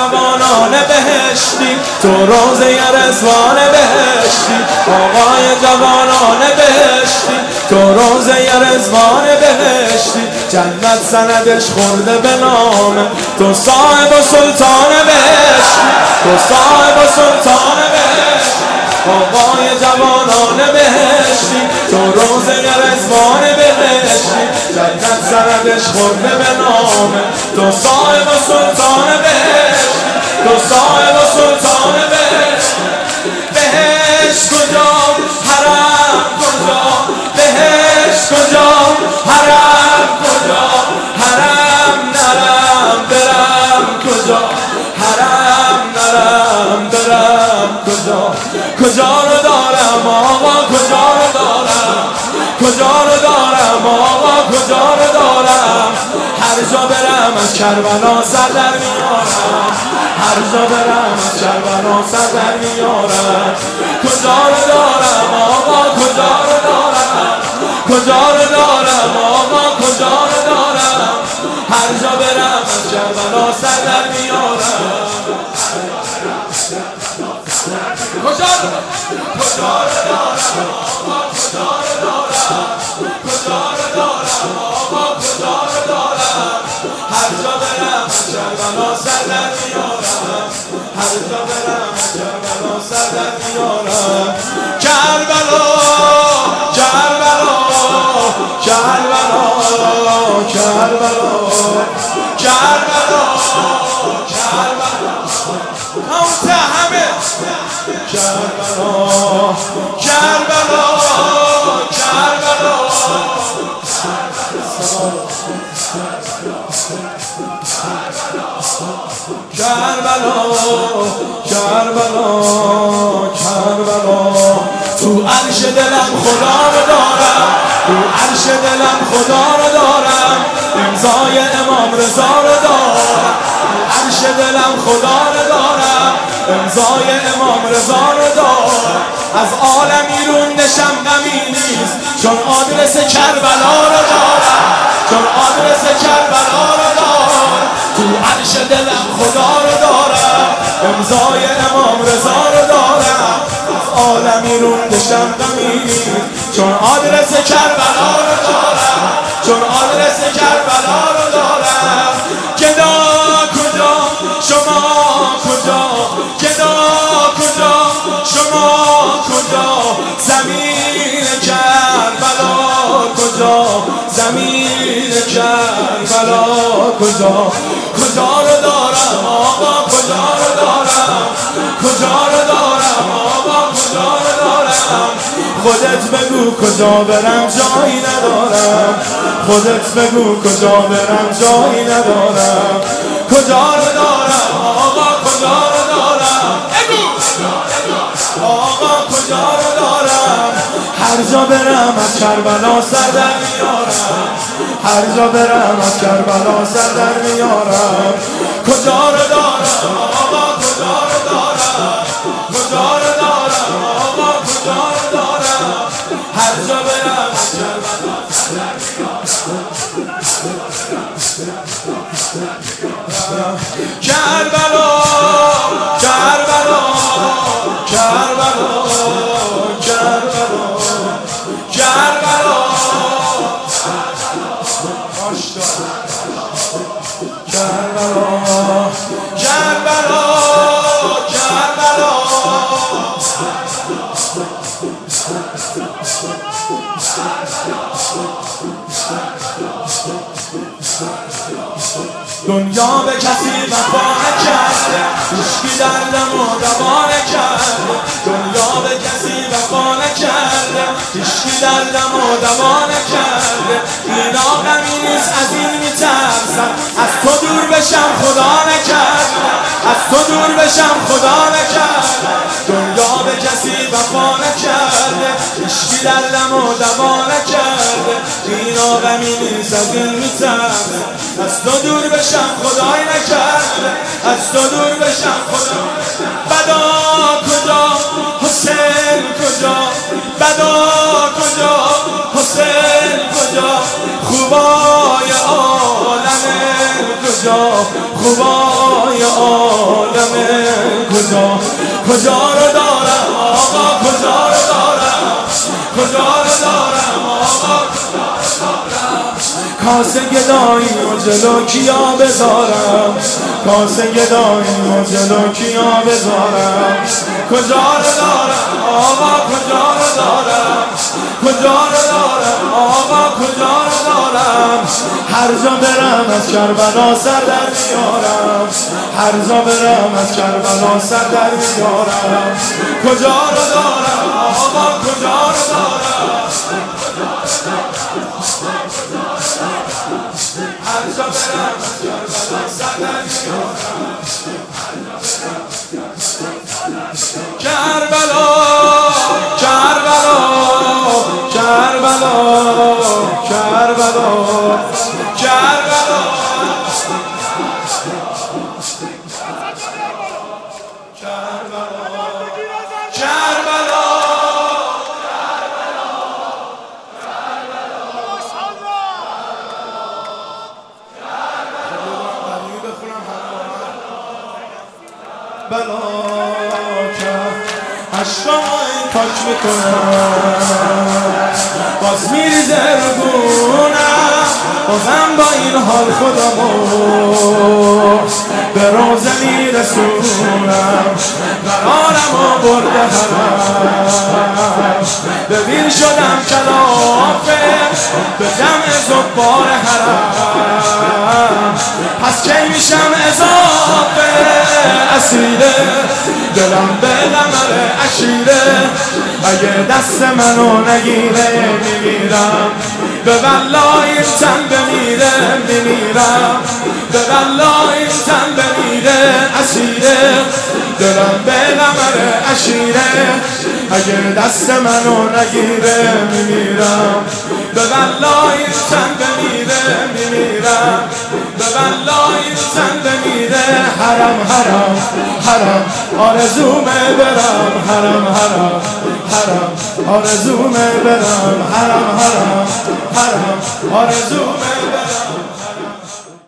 جوانان بهشتی، تو روزه رضوان بهشتی. آقای جوانان بهشتی، تو روزه رضوان بهشتی. جنت سندش خورده به نامه، تو صاحب و سلطان بهشتی، تو صاحب و سلطان بهشتی. آقای جوانان بهشتی، تو روزه رضوان بهشتی. جنت سندش خورده به نامه، تو صاحب و سلطان بهشتی، تو صاحب و سلطان بهشتی. بهشت کجا حرم کجا، بهشت کجا حرم کجا، حرم نرم برم کجا، حرم نرم برم کجا. کجا رو دارم آقا، کجا رو دارم، کجا رو دارم آقا، کجا رو دارم. هر جا برم از کربلا سر در میارم، هر جا برم از کربلا سر در میارم. کجا رو دارم آقا، کجا رو دارم، کجا رو دارم آقا، کجا رو دارم. هر جا برم از کربلا سر در میارم. کجا رو دارم، کجا رو دارم آقا، کجا رو دارم، کجا رو دارم آقا، کجا رو دارم. هر جا برم از کربلا سر در میارم، هر جا برم از کربلا سر در میارم. کربلا کربلا کربلا کربلا کربلا کربلا همه کربلا کربلا کربلا کربلا کربلا کربلا. تو عرش دلم خدا رو دارم، تو عرش دلم خدا رو دارم. امضای امام رضا رو دارم، تو عرش دلم خدا رو دارم. امضای امام رضا رو دارم. از عالم ایروندشم غمی نیست، چون آدرس کربلا رو دارم، چون آدرس کربلا رو دارم. تو عرش دلم خدا رو دارم، امضای امام رضا رو دارم. از عالم ایروندشم غمی نیست، چون آدرس کربلا رو دارم، چون آدرس کربلا رو دارم. گدا کجا شما کجا، گدا کجا شما کجا، زمین کربلا کجا، زمین کربلا کجا. کجا رو دارم آقا، کجا رو دارم، کجا رو دارم آقا، کجا رو دارم. خودت بگو کجا برم جایی ندارم، خودت بگو کجا برم جایی ندارم. کجا رو دارم آقا، کجا رو دارم، آقا کجا رو دارم. هر جا برم از کربلا سر در میارم، هر جا برم از کربلا سر در میارم. کجا رو دارم آقا، کجا رو دارم، کجا رو دارم آقا، کجا رو دارم. هر جا برم از کربلا سر در میارم. کربلا کربلا کربلا کربلا کربلا کربلا کربلا کربلا. دنیا به کسی وفا نکرده، هیچکی دردمو دوا نکرده. دنیا به کسی وفا نکرده، هیچکی دردمو دوا نکرده. اینا غمی نیست از این میترسم، از تو دور بشم خدا نکرده، از تو دور بشم خدا نکرده. دنیا به کسی وفا نکرده، هیچکی دردمو دوا نکرده. اینا غمی نیست از این میترسم، از تو دور بشم خدای نکرده، از تو دور بشم خدا. بدا کجا حسین کجا، بدا کجا حسین کجا، خوبای عالم کجا، خوبای توی عالمه کجا رو دارم آقا کجا رو دارم آقا کاسه گدایی و جلو کیا بذارم کاسه گدایی و جلو کیا بذارم کجا رو دارم آقا کجا رو دارم آقا کجا رو دارم هر جا برم از کربلا سر در میارم هر جا برم از کربلا سر در میارم کجا رو دارم آقا کجا رو دارم هر جا برم از کربلا سر در میارم کربلا اشکای پاک میکنم باز میریزه رو گونم بازم با این حال خودمو به روزه میرسونم قرارمو برده حرم ببین شدم کلافه به جمع زبار حرم پس کی میشم اضافه اسیره دلم به قمر عشیره اگه دست منو نگیره میمیرم به والله این تن بمیره میمیرم به والله این تن بمیره اسیره دلم به قمر عشیره اگه دست منو نگیره میمیرم به والله این تن بمیره میمیرم به والله این تن بمیره حرم آرزومه برم حرم آرزومه برم حرم آرزومه برم